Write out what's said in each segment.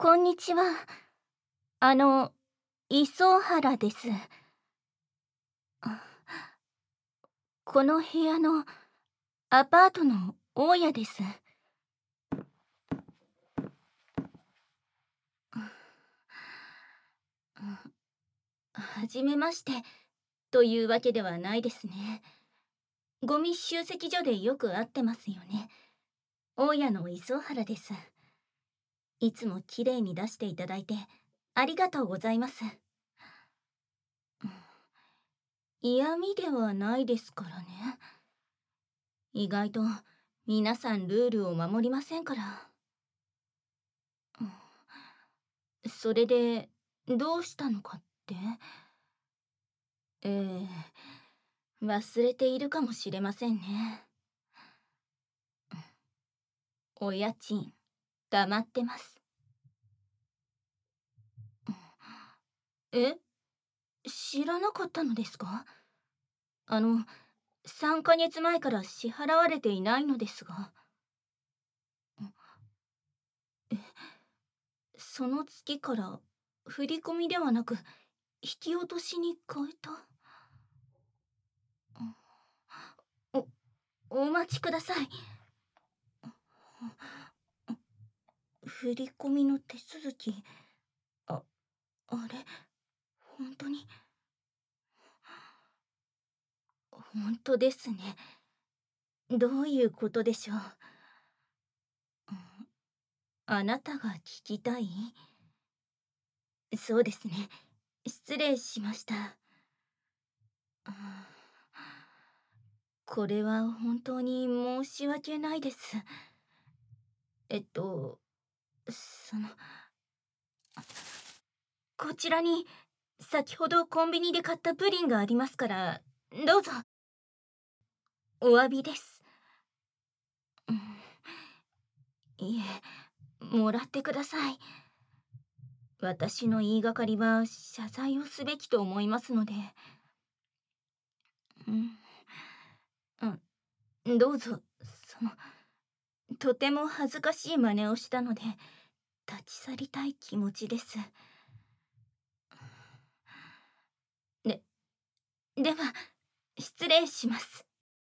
こんにちは。あの、磯原です。あ、この部屋のアパートの大家です。はじめまして、というわけではないですね。ゴミ集積所でよく会ってますよね。大家の磯原です。いつもきれいに出していただいて、ありがとうございます。嫌味ではないですからね。意外と皆さんルールを守りませんから。それでどうしたのかって？え忘れているかもしれませんね。お家賃黙ってます。え、知らなかったのですか？あの3ヶ月前から支払われていないのですが。え、その月から振り込みではなく引き落としに変えた？おお待ちください。振り込みの手続き、ああれ、本当に本当ですね。どういうことでしょう。あなたが聞きたい？そうですね。失礼しました。あ、これは本当に申し訳ないです。えっと、その、こちらに先ほどコンビニで買ったプリンがありますから、どうぞ。お詫びです。うん、いえ、もらってください。私の言いがかりは謝罪をすべきと思いますので。うん、どうぞ。とても恥ずかしい真似をしたので立ち去りたい気持ちです。ででは失礼します。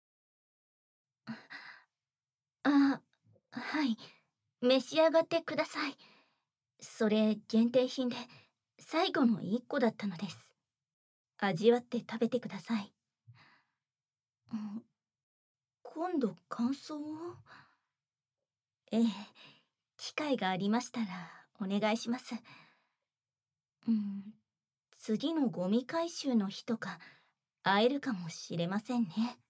あ、はい、召し上がってください。それ限定品で最後の1個だったのです。味わって食べてください。うん、今度感想を？ええ、機会がありましたらお願いします。うん、次のゴミ回収の日とか会えるかもしれませんね。